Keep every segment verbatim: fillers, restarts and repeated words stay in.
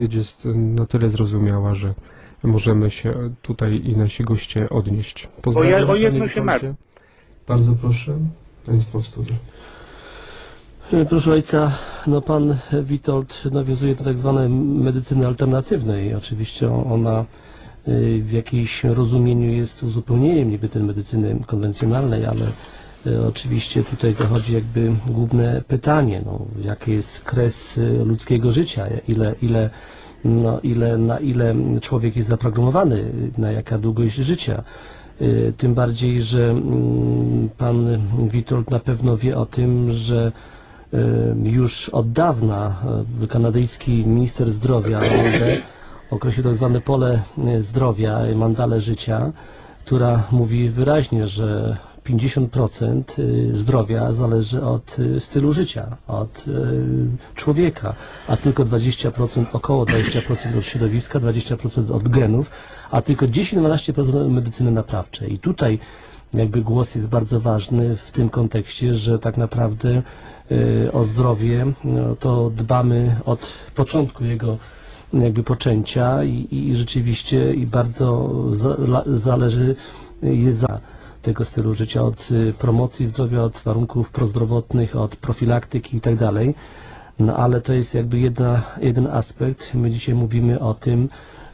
Jest na tyle zrozumiała, że możemy się tutaj i nasi goście odnieść. Pozdrawiam, o jedno panie się Witoldzie. Bardzo proszę, państwo w studiu. Proszę ojca, no pan Witold nawiązuje do tak zwanej medycyny alternatywnej. Oczywiście ona w jakimś rozumieniu jest uzupełnieniem niby tej medycyny konwencjonalnej, ale oczywiście tutaj zachodzi jakby główne pytanie, no, jaki jest kres ludzkiego życia, ile, ile, no, ile, na ile człowiek jest zaprogramowany, na jaka długość życia. Tym bardziej, że pan Witold na pewno wie o tym, że już od dawna kanadyjski minister zdrowia określił tak zwane pole zdrowia, mandale życia, która mówi wyraźnie, że pięćdziesiąt procent zdrowia zależy od stylu życia, od człowieka, a tylko dwadzieścia procent, około dwadzieścia procent od środowiska, dwadzieścia procent od genów, a tylko dziesięć do dwunastu procent od medycyny naprawczej. I tutaj jakby głos jest bardzo ważny w tym kontekście, że tak naprawdę o zdrowie no, to dbamy od początku jego jakby poczęcia i, i rzeczywiście i bardzo za, zależy jest za tego stylu życia, od promocji zdrowia, od warunków prozdrowotnych, od profilaktyki i tak dalej. No ale to jest jakby jedna, jeden aspekt. My dzisiaj mówimy o tym,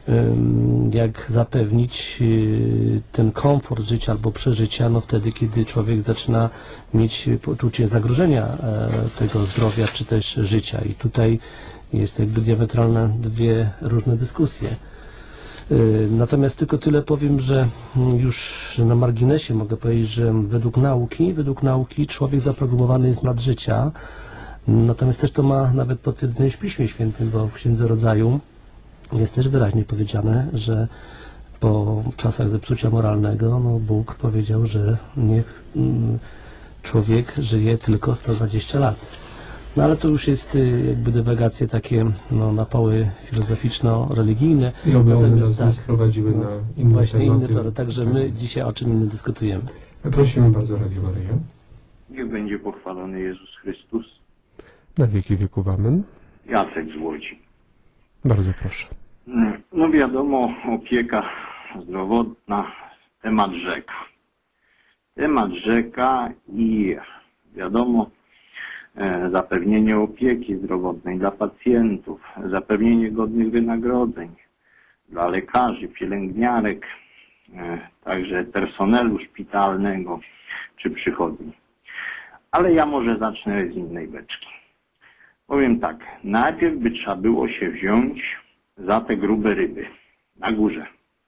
jak zapewnić ten komfort życia albo przeżycia, no wtedy, kiedy człowiek zaczyna mieć poczucie zagrożenia tego zdrowia czy też życia. I tutaj jest jakby diametralne dwie różne dyskusje. Natomiast tylko tyle powiem, że już na marginesie mogę powiedzieć, że według nauki, według nauki człowiek zaprogramowany jest nad życia. Natomiast też to ma nawet potwierdzenie w Piśmie Świętym, bo w Księdze Rodzaju jest też wyraźnie powiedziane, że po czasach zepsucia moralnego no, Bóg powiedział, że niech mm, człowiek żyje tylko sto dwadzieścia lat. No ale to już jest jakby dywagacje takie no, napoły filozoficzno-religijne. I oby one nas tak, nie sprowadziły no, na inne właśnie tematy. inne tory, także my dzisiaj o czym innym dyskutujemy. Prosimy bardzo, Radio Maryja. Niech będzie pochwalony Jezus Chrystus. Na wieki wieków amen. Jacek z Łodzi. Bardzo proszę. No wiadomo, opieka zdrowotna, temat rzeka. Temat rzeka i wiadomo, e, zapewnienie opieki zdrowotnej dla pacjentów, zapewnienie godnych wynagrodzeń dla lekarzy, pielęgniarek, e, także personelu szpitalnego czy przychodni. Ale ja może zacznę z innej beczki. Powiem tak, najpierw by trzeba było się wziąć za te grube ryby na górze.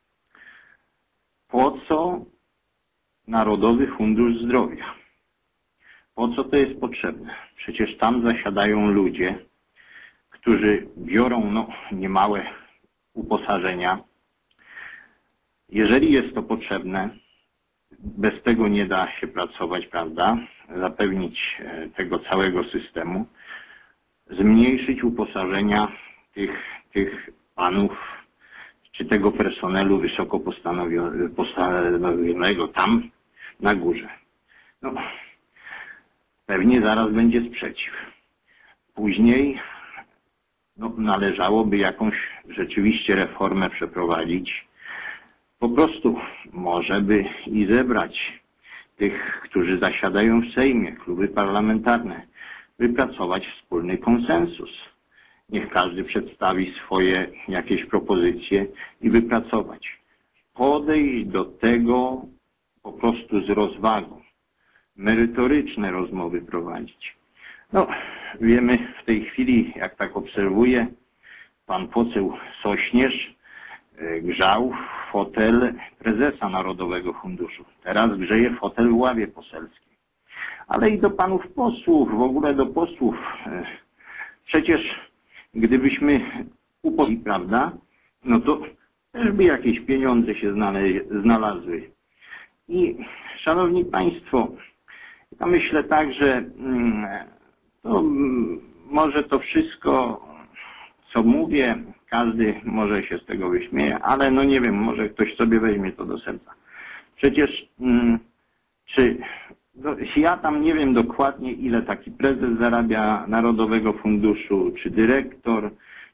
Po co Narodowy Fundusz Zdrowia? Po co to jest potrzebne? Przecież tam zasiadają ludzie, którzy biorą no, niemałe uposażenia. Jeżeli jest to potrzebne, bez tego nie da się pracować, prawda? Zapewnić tego całego systemu, zmniejszyć uposażenia tych, tych panów, czy tego personelu wysoko postanowionego tam na górze. No, pewnie zaraz będzie sprzeciw. Później no, należałoby jakąś rzeczywiście reformę przeprowadzić. Po prostu może by i zebrać tych, którzy zasiadają w Sejmie, kluby parlamentarne, wypracować wspólny konsensus. Niech każdy przedstawi swoje jakieś propozycje i wypracować. Podejść do tego po prostu z rozwagą. Merytoryczne rozmowy prowadzić. No, wiemy w tej chwili, jak tak obserwuję, pan poseł Sośnierz grzał fotel prezesa Narodowego Funduszu. Teraz grzeje fotel w ławie poselskiej. Ale i do panów posłów, w ogóle do posłów. Przecież gdybyśmy upodli, prawda, no to też by jakieś pieniądze się znalazły. I szanowni państwo, ja myślę tak, że to może to wszystko, co mówię, każdy może się z tego wyśmieje, ale no nie wiem, może ktoś sobie weźmie to do serca. Przecież czy no, ja tam nie wiem dokładnie, ile taki prezes zarabia Narodowego Funduszu, czy dyrektor,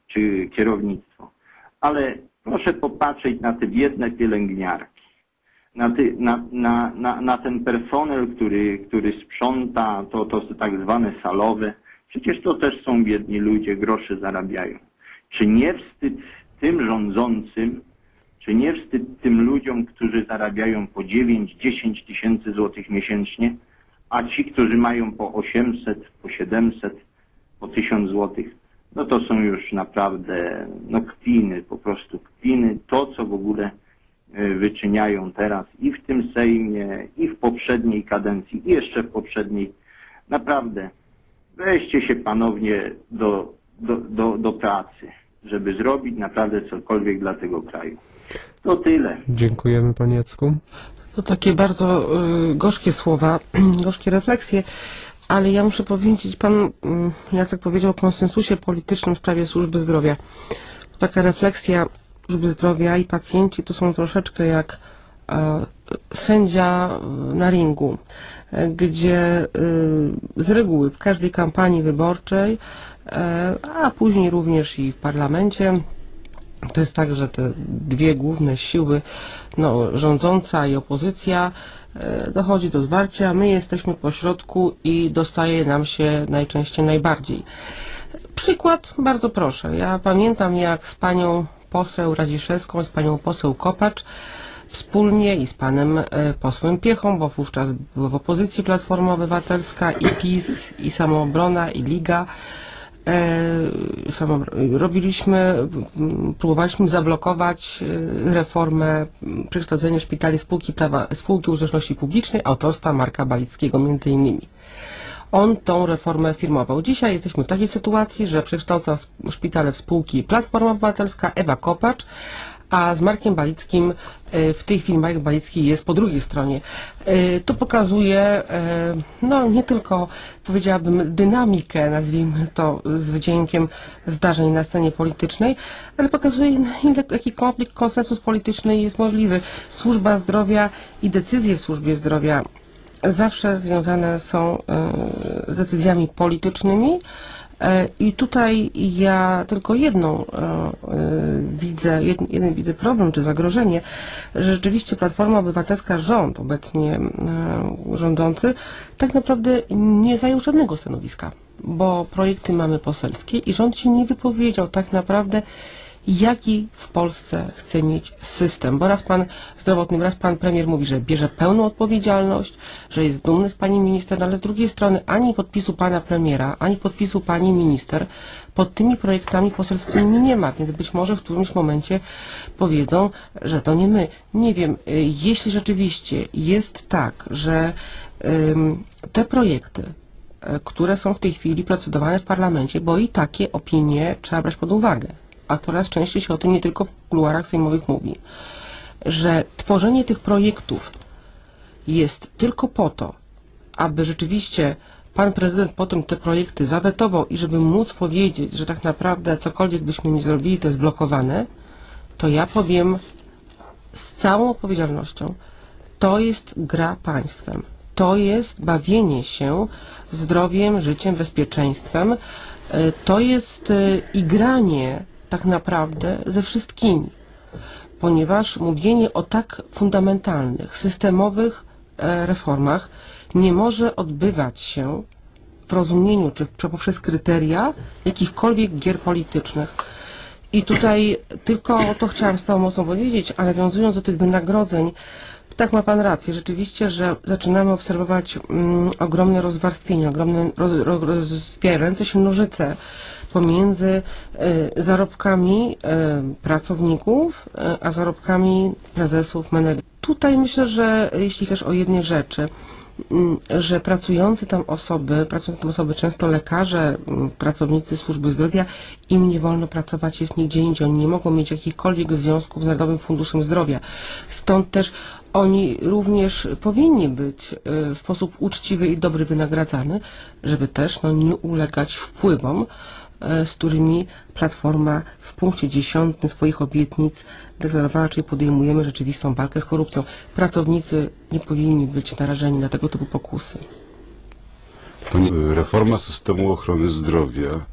czy kierownictwo. Ale proszę popatrzeć na te biedne pielęgniarki, na, ty, na, na, na, na ten personel, który, który sprząta, to, to tak zwane salowe. Przecież to też są biedni ludzie, grosze zarabiają. Czy nie wstyd tym rządzącym, czy nie wstyd tym ludziom, którzy zarabiają po dziewięć dziesięć tysięcy złotych miesięcznie, a ci, którzy mają po osiemset, po siedemset, po tysiąc złotych, no to są już naprawdę no, kpiny, po prostu kpiny. To, co w ogóle wyczyniają teraz i w tym Sejmie, i w poprzedniej kadencji, i jeszcze w poprzedniej. Naprawdę, weźcie się panowie do, do, do, do pracy, żeby zrobić naprawdę cokolwiek dla tego kraju. To tyle. Dziękujemy panie Jacku. To takie bardzo y, gorzkie słowa, gorzkie refleksje, ale ja muszę powiedzieć, pan y, Jacek powiedział o konsensusie politycznym w sprawie służby zdrowia. Taka refleksja służby zdrowia i pacjenci to są troszeczkę jak y, sędzia na ringu, y, gdzie y, z reguły w każdej kampanii wyborczej, y, a później również i w parlamencie, to jest tak, że te dwie główne siły, no, rządząca i opozycja, e, dochodzi do zwarcia, my jesteśmy po środku i dostaje nam się najczęściej najbardziej. Przykład, bardzo proszę, ja pamiętam jak z panią poseł Radziszewską, z panią poseł Kopacz wspólnie i z panem e, posłem Piechą, bo wówczas była w opozycji Platforma Obywatelska i PiS, i Samoobrona, i Liga, Samo, robiliśmy, próbowaliśmy zablokować reformę przekształcenia szpitali spółki, prawa, spółki użyteczności publicznej autorstwa Marka Balickiego między innymi. On tą reformę firmował. Dzisiaj jesteśmy w takiej sytuacji, że przekształca szpitale w spółki Platforma Obywatelska, Ewa Kopacz, a z Markiem Balickim w tej chwili Marek Balicki jest po drugiej stronie. To pokazuje no nie tylko, powiedziałabym, dynamikę, nazwijmy to, z wydźwiękiem zdarzeń na scenie politycznej, ale pokazuje, ile, jaki konflikt, konsensus polityczny jest możliwy. Służba zdrowia i decyzje w służbie zdrowia zawsze związane są z decyzjami politycznymi. I tutaj ja tylko jedną widzę, jeden, jeden widzę problem czy zagrożenie, że rzeczywiście Platforma Obywatelska, rząd obecnie rządzący, tak naprawdę nie zajął żadnego stanowiska, bo projekty mamy poselskie i rząd się nie wypowiedział tak naprawdę, jaki w Polsce chce mieć system, bo raz pan zdrowotny, raz pan premier mówi, że bierze pełną odpowiedzialność, że jest dumny z pani minister, ale z drugiej strony ani podpisu pana premiera, ani podpisu pani minister pod tymi projektami poselskimi nie ma, więc być może w którymś momencie powiedzą, że to nie my. Nie wiem, jeśli rzeczywiście jest tak, że ym, te projekty, które są w tej chwili procedowane w parlamencie, bo i takie opinie trzeba brać pod uwagę, a coraz częściej się o tym nie tylko w kuluarach sejmowych mówi, że tworzenie tych projektów jest tylko po to, aby rzeczywiście pan prezydent potem te projekty zawetował i żeby móc powiedzieć, że tak naprawdę cokolwiek byśmy nie zrobili, to jest blokowane, to ja powiem z całą odpowiedzialnością, to jest gra państwem. To jest bawienie się zdrowiem, życiem, bezpieczeństwem. To jest igranie tak naprawdę ze wszystkimi, ponieważ mówienie o tak fundamentalnych, systemowych reformach nie może odbywać się w rozumieniu czy, czy poprzez kryteria jakichkolwiek gier politycznych. I tutaj tylko to chciałam z całą mocą powiedzieć, ale nawiązując do tych wynagrodzeń, tak ma pan rację, rzeczywiście, że zaczynamy obserwować mm, ogromne rozwarstwienie, ogromne roz, roz, rozwierające się nożyce pomiędzy y, zarobkami y, pracowników, y, a zarobkami prezesów, menedżerów. Tutaj myślę, że jeśli też o jednej rzeczy, y, że pracujący tam osoby, pracujące tam osoby, często lekarze, y, pracownicy służby zdrowia, im nie wolno pracować jest nigdzie indziej. Oni nie mogą mieć jakichkolwiek związków z Narodowym Funduszem Zdrowia. Stąd też oni również powinni być w sposób uczciwy i dobry wynagradzany, żeby też no, nie ulegać wpływom, z którymi Platforma w punkcie dziesiątym swoich obietnic deklarowała, czyli podejmujemy rzeczywistą walkę z korupcją. Pracownicy nie powinni być narażeni na tego typu pokusy. Reforma systemu ochrony zdrowia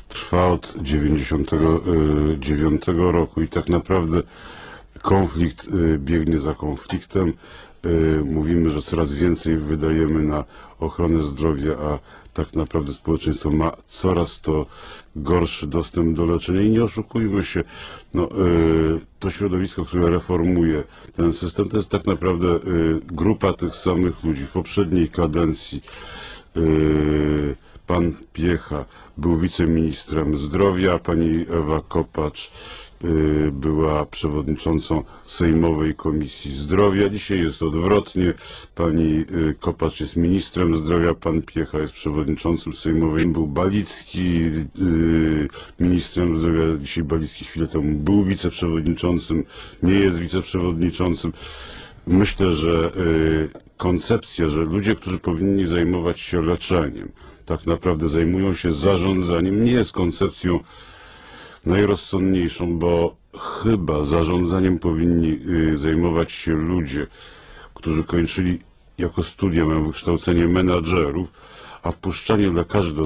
trwa od dziewięćdziesiątego dziewiątego roku i tak naprawdę konflikt y, biegnie za konfliktem. Y, Mówimy, że coraz więcej wydajemy na ochronę zdrowia, a tak naprawdę społeczeństwo ma coraz to gorszy dostęp do leczenia i nie oszukujmy się, no, y, to środowisko, które reformuje ten system, to jest tak naprawdę y, grupa tych samych ludzi. W poprzedniej kadencji y, pan Piecha był wiceministrem zdrowia, pani Ewa Kopacz y, była przewodniczącą Sejmowej Komisji Zdrowia. Dzisiaj jest odwrotnie. Pani y, Kopacz jest ministrem zdrowia, pan Piecha jest przewodniczącym Sejmowej. Był Balicki y, ministrem zdrowia, dzisiaj Balicki chwilę temu był wiceprzewodniczącym, nie jest wiceprzewodniczącym. Myślę, że y, koncepcja, że ludzie, którzy powinni zajmować się leczeniem, tak naprawdę zajmują się zarządzaniem, nie jest koncepcją najrozsądniejszą, bo chyba zarządzaniem powinni y, zajmować się ludzie, którzy kończyli jako studia, mają wykształcenie menadżerów, a wpuszczanie lekarzy do